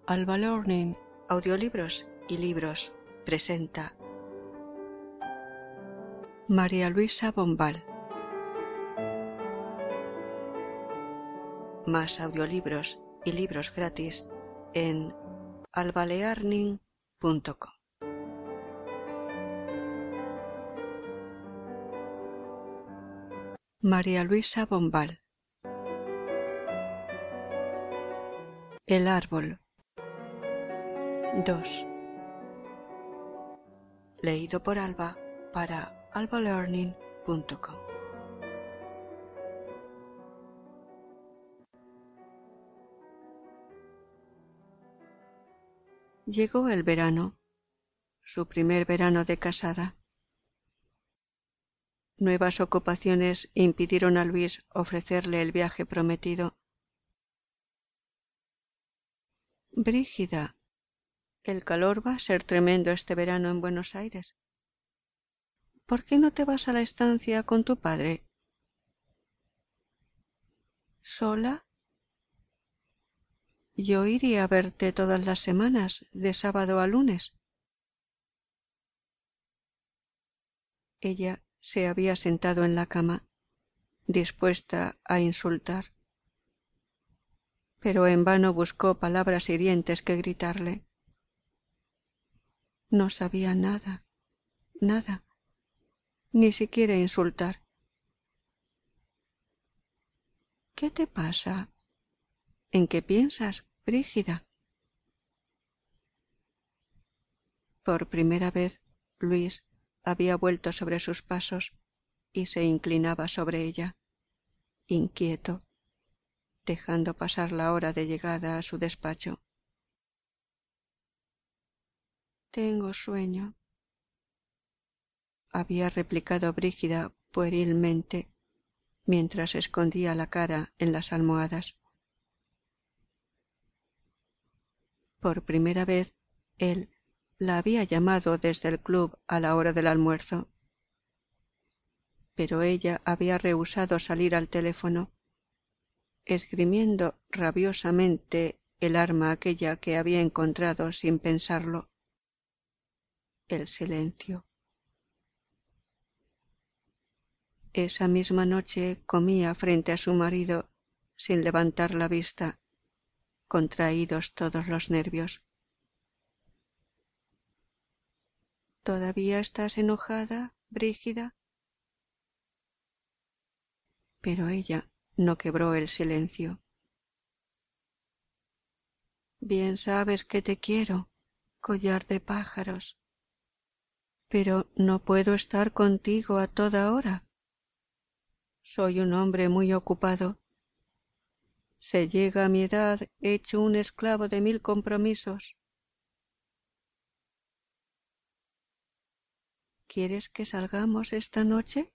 Alba Learning, audiolibros y libros presenta María Luisa Bombal. Más audiolibros y libros gratis en albalearning.com. María Luisa Bombal. El árbol. 2. Leído por Alba para albalearning.com. Llegó el verano, su primer verano de casada. Nuevas ocupaciones impidieron a Luis ofrecerle el viaje prometido. Brígida, el calor va a ser tremendo este verano en Buenos Aires. ¿Por qué no te vas a la estancia con tu padre? ¿Sola? Yo iría a verte todas las semanas, de sábado a lunes. Ella se había sentado en la cama, dispuesta a insultar. Pero en vano buscó palabras hirientes que gritarle. No sabía nada, ni siquiera insultar. ¿Qué te pasa? ¿En qué piensas, Brígida? Por primera vez, Luis había vuelto sobre sus pasos y se inclinaba sobre ella, inquieto, dejando pasar la hora de llegada a su despacho. Tengo sueño, había replicado Brígida puerilmente, mientras escondía la cara en las almohadas. Por primera vez, él la había llamado desde el club a la hora del almuerzo, pero ella había rehusado salir al teléfono, esgrimiendo rabiosamente el arma aquella que había encontrado sin pensarlo: el silencio. Esa misma noche comía frente a su marido sin levantar la vista, contraídos todos los nervios. ¿Todavía estás enojada, Brígida? Pero ella no quebró el silencio. Bien sabes que te quiero, collar de pájaros, pero no puedo estar contigo a toda hora. Soy un hombre muy ocupado. Se llega a mi edad hecho un esclavo de 1000 compromisos. ¿Quieres que salgamos esta noche?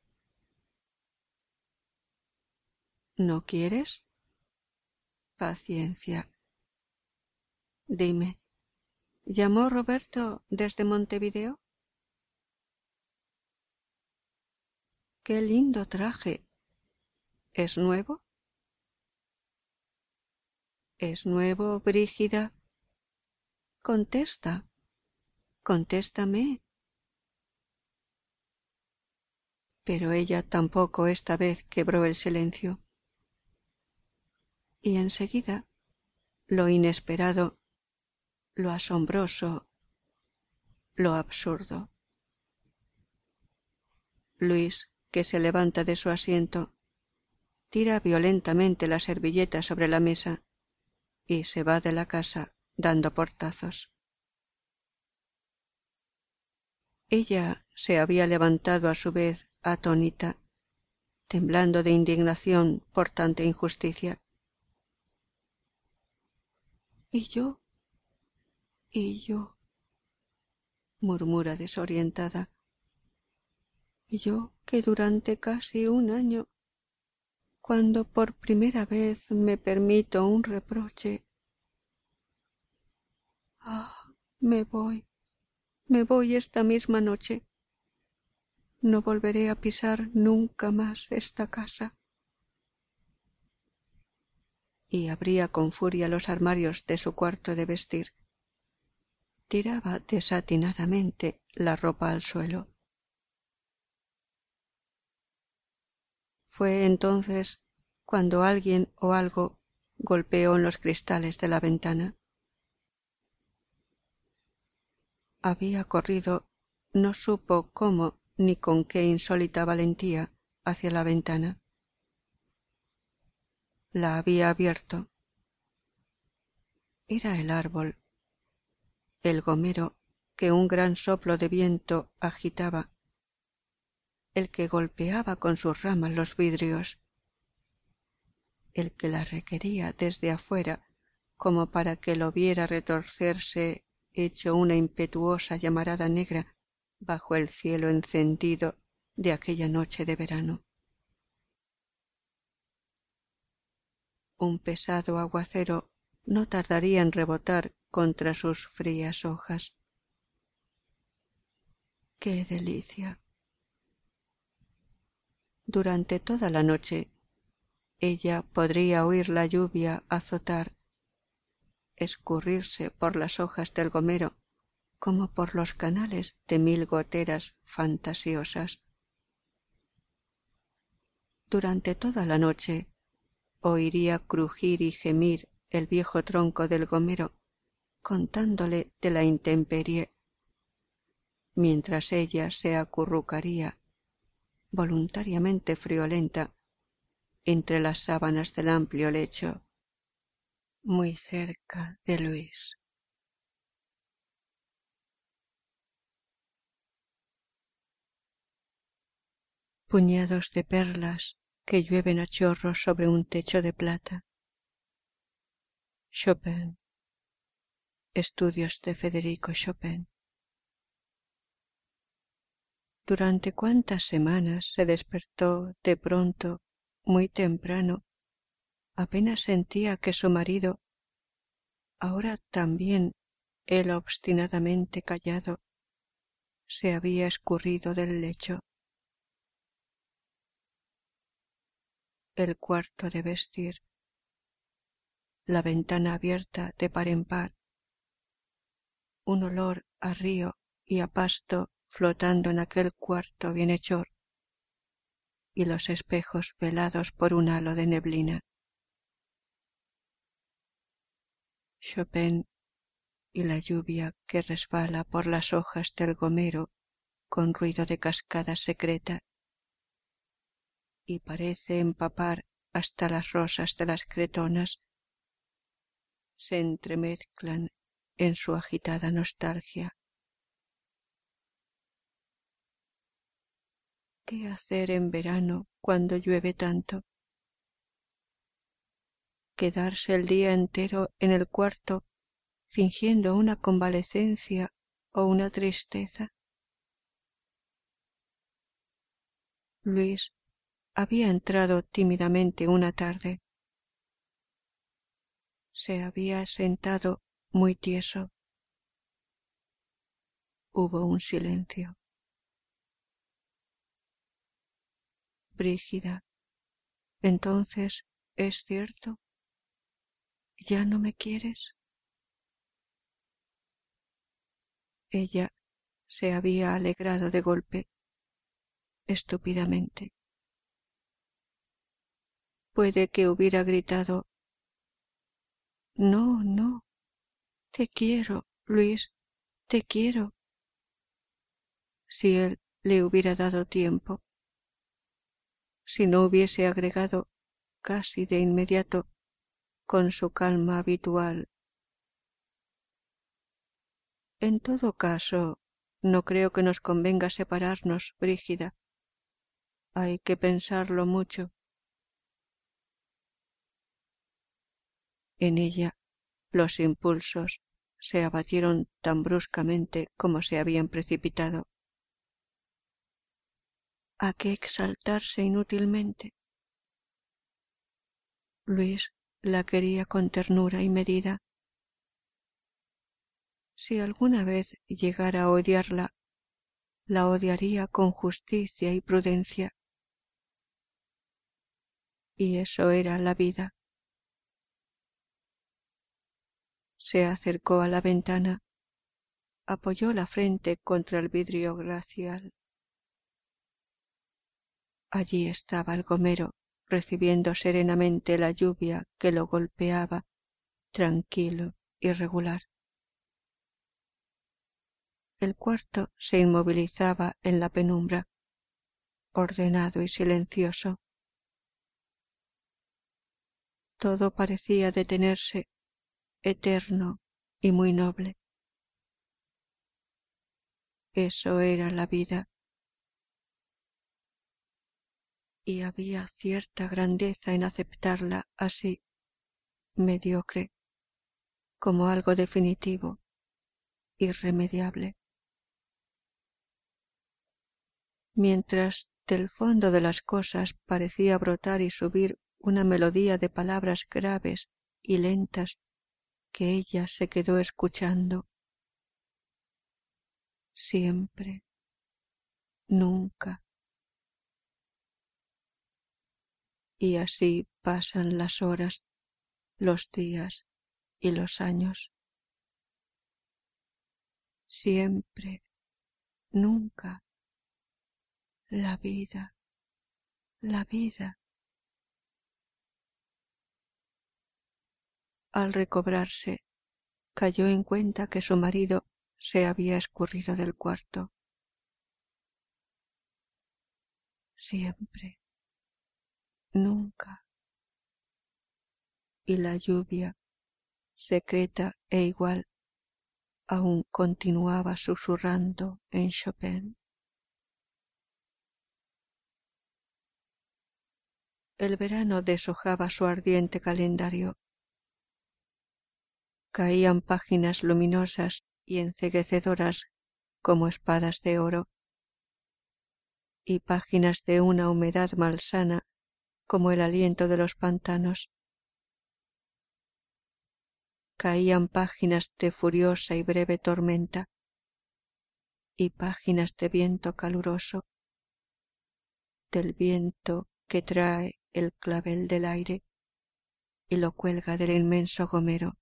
¿No quieres? Paciencia. Dime, ¿llamó Roberto desde Montevideo? ¡Qué lindo traje! ¿Es nuevo? ¿Es nuevo, Brígida? Contesta, contéstame. Pero ella tampoco esta vez quebró el silencio. Y enseguida, lo inesperado, lo asombroso, lo absurdo. Luis, que se levanta de su asiento, tira violentamente la servilleta sobre la mesa y se va de la casa dando portazos. Ella se había levantado a su vez atónita, temblando de indignación por tanta injusticia. ¿Y yo? Murmura desorientada. Yo que durante casi un año, cuando por primera vez me permito un reproche. Me voy esta misma noche. No volveré a pisar nunca más esta casa. y abría con furia los armarios de su cuarto de vestir. Tiraba desatinadamente la ropa al suelo. Fue entonces cuando alguien o algo golpeó en los cristales de la ventana. Había corrido, no supo cómo ni con qué insólita valentía, hacia la ventana. La había abierto. Era el árbol, el gomero que un gran soplo de viento agitaba, el que golpeaba con sus ramas los vidrios, el que la requería desde afuera como para que lo viera retorcerse hecho una impetuosa llamarada negra bajo el cielo encendido de aquella noche de verano. Un pesado aguacero no tardaría en rebotar contra sus frías hojas. ¡Qué delicia! Durante toda la noche ella podría oír la lluvia azotar, escurrirse por las hojas del gomero como por los canales de mil goteras fantasiosas. Durante toda la noche oiría crujir y gemir el viejo tronco del gomero contándole de la intemperie, mientras ella se acurrucaría, voluntariamente friolenta, entre las sábanas del amplio lecho, muy cerca de Luis. Puñados de perlas que llueven a chorros sobre un techo de plata. Chopin. Estudios de Federico Chopin. Durante cuántas semanas se despertó de pronto, muy temprano, apenas sentía que su marido, ahora también él obstinadamente callado, se había escurrido del lecho. El cuarto de vestir, la ventana abierta de par en par, un olor a río y a pasto flotando en aquel cuarto bienhechor, y los espejos velados por un halo de neblina. Chopin y la lluvia que resbala por las hojas del gomero con ruido de cascada secreta y parece empapar hasta las rosas de las cretonas, se entremezclan en su agitada nostalgia. ¿Qué hacer en verano cuando llueve tanto? Quedarse el día entero en el cuarto fingiendo una convalecencia o una tristeza. Luis había entrado tímidamente una tarde. Se había sentado muy tieso. Hubo un silencio. Brígida, entonces, ¿es cierto? ¿Ya no me quieres? Ella se había alegrado de golpe, estúpidamente. Puede que hubiera gritado: no, no, te quiero, Luis, te quiero, si él le hubiera dado tiempo, si no hubiese agregado casi de inmediato con su calma habitual: en todo caso, no creo que nos convenga separarnos, Brígida. Hay que pensarlo mucho. En ella los impulsos se abatieron tan bruscamente como se habían precipitado. ¿A qué exaltarse inútilmente? Luis la quería con ternura y medida. Si alguna vez llegara a odiarla, la odiaría con justicia y prudencia. Y eso era la vida. se acercó a la ventana, apoyó la frente contra el vidrio glacial. Allí estaba el gomero, recibiendo serenamente la lluvia que lo golpeaba, tranquilo y regular. El cuarto se inmovilizaba en la penumbra, ordenado y silencioso. Todo parecía detenerse, eterno y muy noble. Eso era la vida. Y había cierta grandeza en aceptarla así, mediocre, como algo definitivo, irremediable. Mientras del fondo de las cosas parecía brotar y subir una melodía de palabras graves y lentas que ella se quedó escuchando. Siempre, nunca. Y así pasan las horas, los días y los años. Siempre, nunca. La vida, la vida. Al recobrarse, cayó en cuenta que su marido se había escurrido del cuarto. Siempre, nunca. Y la lluvia, secreta e igual, aún continuaba susurrando en Chopin. El verano deshojaba su ardiente calendario. Caían páginas luminosas y enceguecedoras como espadas de oro, y páginas de una humedad malsana como el aliento de los pantanos. Caían páginas de furiosa y breve tormenta, y páginas de viento caluroso, del viento que trae el clavel del aire y lo cuelga del inmenso gomero.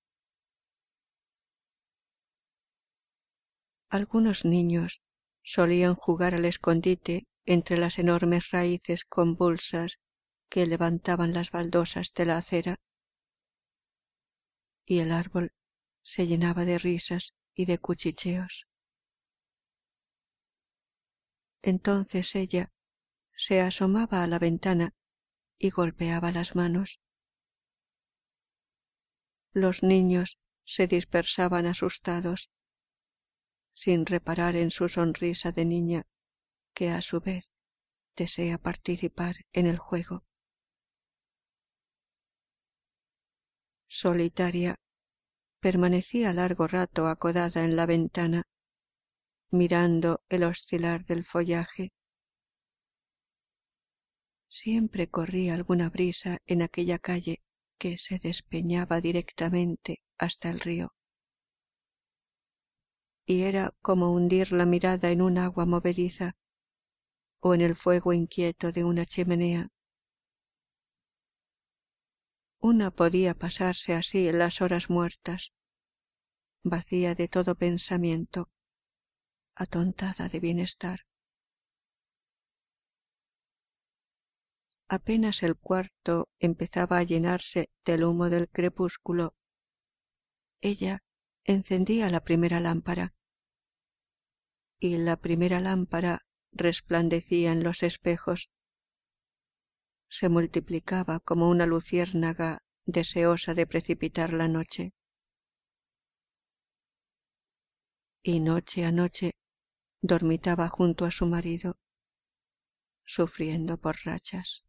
Algunos niños solían jugar al escondite entre las enormes raíces convulsas que levantaban las baldosas de la acera, y el árbol se llenaba de risas y de cuchicheos. Entonces ella se asomaba a la ventana y golpeaba las manos. Los niños se dispersaban asustados, sin reparar en su sonrisa de niña, que a su vez desea participar en el juego. Solitaria, permanecía largo rato acodada en la ventana, mirando el oscilar del follaje. Siempre corría alguna brisa en aquella calle que se despeñaba directamente hasta el río, y era como hundir la mirada en un agua movediza o en el fuego inquieto de una chimenea. Una podía pasarse así las horas muertas, vacía de todo pensamiento, atontada de bienestar. Apenas el cuarto empezaba a llenarse del humo del crepúsculo, ella encendía la primera lámpara, y la primera lámpara resplandecía en los espejos. Se multiplicaba como una luciérnaga deseosa de precipitar la noche. Y noche a noche dormitaba junto a su marido, sufriendo por rachas.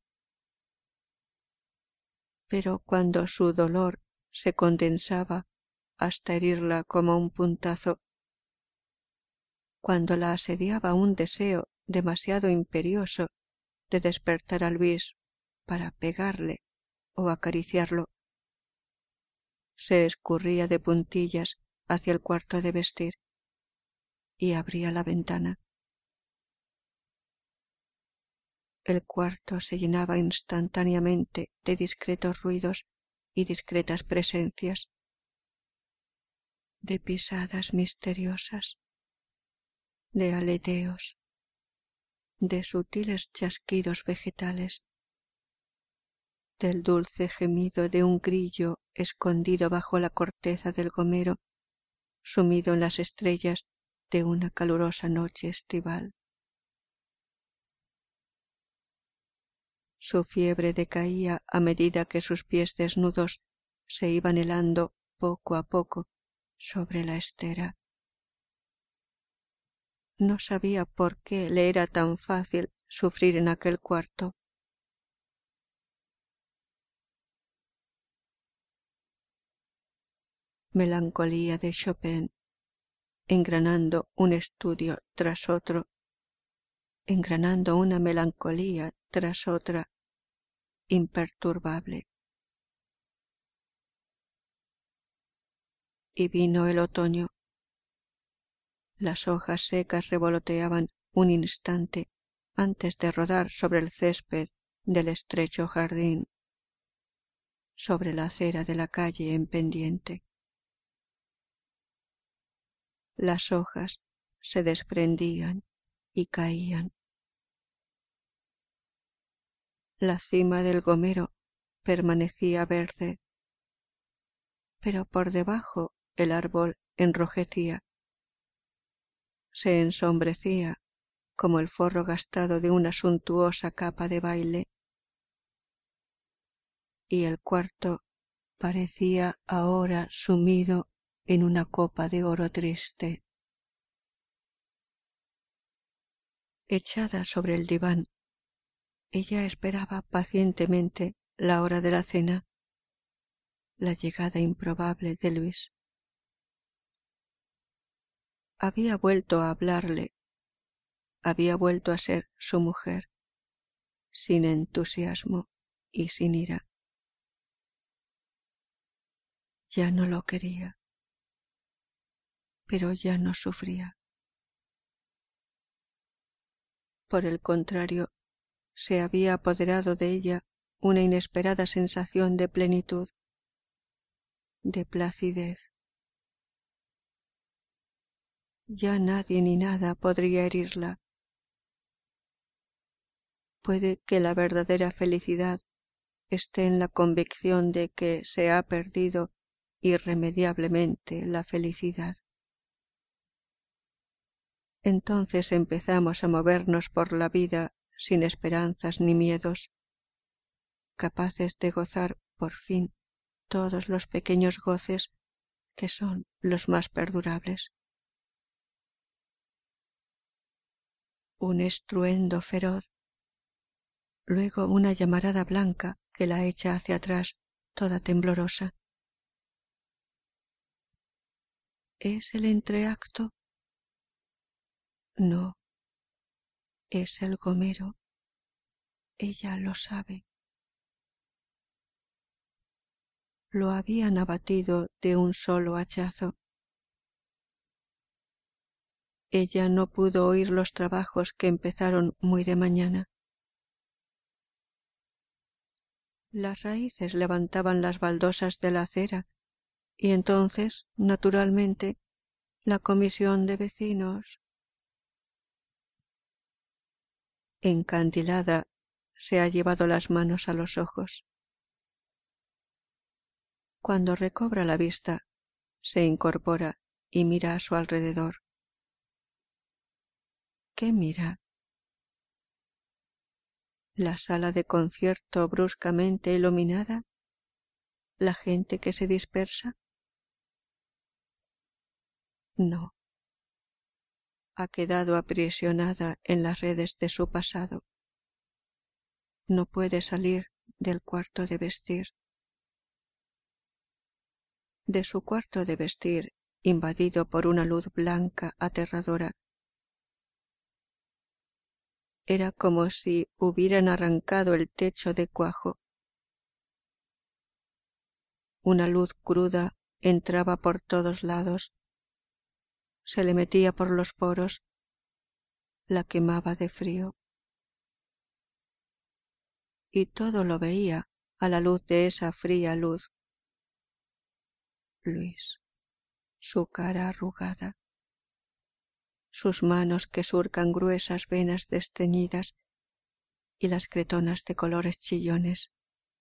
Pero cuando su dolor se condensaba hasta herirla como un puntazo, cuando la asediaba un deseo demasiado imperioso de despertar a Luis para pegarle o acariciarlo, se escurría de puntillas hacia el cuarto de vestir y abría la ventana. El cuarto se llenaba instantáneamente de discretos ruidos y discretas presencias. de pisadas misteriosas, de aleteos, de sutiles chasquidos vegetales, del dulce gemido de un grillo escondido bajo la corteza del gomero, sumido en las estrellas de una calurosa noche estival. Su fiebre decaía a medida que sus pies desnudos se iban helando poco a poco sobre la estera. No sabía por qué le era tan fácil sufrir en aquel cuarto. Melancolía de Chopin, engranando un estudio tras otro, engranando una melancolía tras otra, imperturbable. Y vino el otoño. Las hojas secas revoloteaban un instante antes de rodar sobre el césped del estrecho jardín, sobre la acera de la calle en pendiente. Las hojas se desprendían y caían. La cima del gomero permanecía verde, pero por debajo el árbol enrojecía, se ensombrecía como el forro gastado de una suntuosa capa de baile, y el cuarto parecía ahora sumido en una copa de oro triste. Echada sobre el diván, ella esperaba pacientemente la hora de la cena, la llegada improbable de Luis. Había vuelto a hablarle, había vuelto a ser su mujer, sin entusiasmo y sin ira. Ya no lo quería, pero ya no sufría. Por el contrario, se había apoderado de ella una inesperada sensación de plenitud, de placidez. Ya nadie ni nada podría herirla. Puede que la verdadera felicidad esté en la convicción de que se ha perdido irremediablemente la felicidad. Entonces empezamos a movernos por la vida sin esperanzas ni miedos, capaces de gozar por fin todos los pequeños goces que son los más perdurables. Un estruendo feroz, luego una llamarada blanca que la echa hacia atrás, toda temblorosa. ¿Es el entreacto? No, es el gomero. Ella lo sabe. Lo habían abatido de un solo hachazo. Ella no pudo oír los trabajos que empezaron muy de mañana. Las raíces levantaban las baldosas de la acera y entonces, naturalmente, la comisión de vecinos. Encandilada, se ha llevado las manos a los ojos. Cuando recobra la vista, se incorpora y mira a su alrededor. ¿Qué mira? La sala de concierto bruscamente iluminada, la gente que se dispersa. No, ha quedado aprisionada en las redes de su pasado. No puede salir del cuarto de vestir. De su cuarto de vestir, invadido por una luz blanca aterradora. Era como si hubieran arrancado el techo de cuajo. Una luz cruda entraba por todos lados, se le metía por los poros, la quemaba de frío. Y todo lo veía a la luz de esa fría luz. Luis. su cara arrugada, sus manos que surcan gruesas venas desteñidas y las cretonas de colores chillones.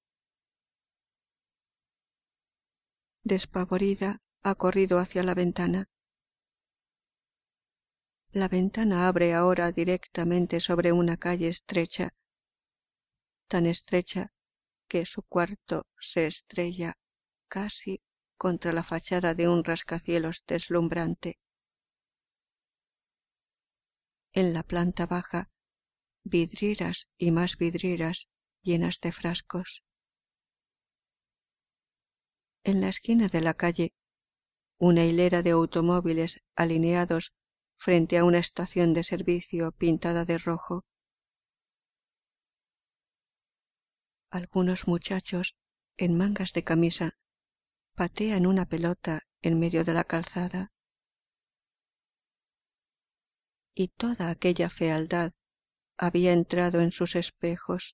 Despavorida, ha corrido hacia la ventana. La ventana abre ahora directamente sobre una calle estrecha, tan estrecha que su cuarto se estrella casi contra la fachada de un rascacielos deslumbrante. En la planta baja, vidrieras y más vidrieras llenas de frascos. En la esquina de la calle, una hilera de automóviles alineados frente a una estación de servicio pintada de rojo. Algunos muchachos, en mangas de camisa, patean una pelota en medio de la calzada. Y toda aquella fealdad había entrado en sus espejos.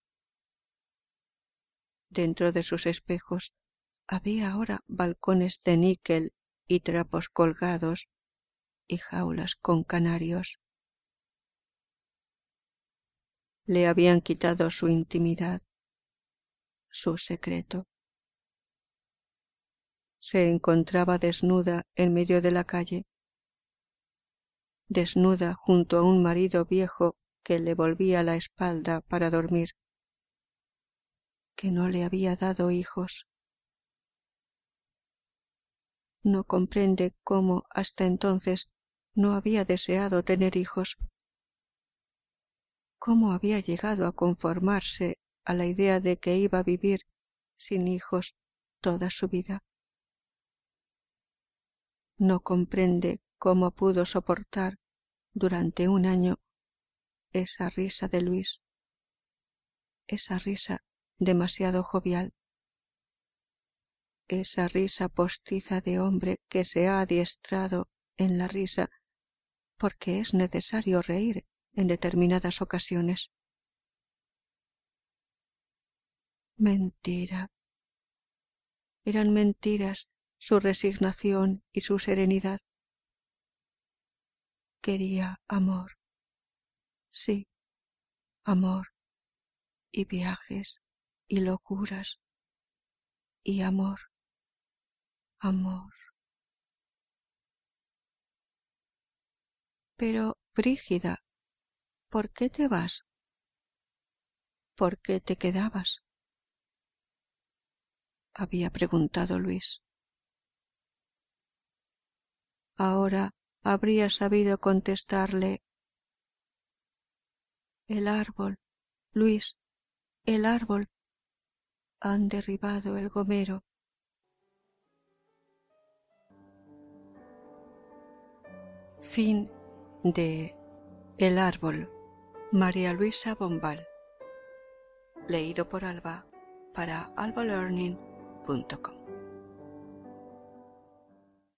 Dentro de sus espejos había ahora balcones de níquel y trapos colgados y jaulas con canarios. Le habían quitado su intimidad, su secreto. Se encontraba desnuda en medio de la calle, desnuda junto a un marido viejo que le volvía la espalda para dormir, que no le había dado hijos. No comprende cómo hasta entonces no había deseado tener hijos, cómo había llegado a conformarse a la idea de que iba a vivir sin hijos toda su vida. No comprende cómo pudo soportar durante un año esa risa de Luis, esa risa demasiado jovial, esa risa postiza de hombre que se ha adiestrado en la risa porque es necesario reír en determinadas ocasiones. Mentira. Eran mentiras su resignación y su serenidad. Quería amor. Sí, amor, y viajes, y locuras, y amor, amor. Pero, Brígida, ¿por qué te vas? ¿Por qué te quedabas? Había preguntado Luis. Ahora habría sabido contestarle: el árbol, Luis, el árbol. Han derribado el gomero. Fin de El árbol, María Luisa Bombal. Leído por Alba para albalearning.com.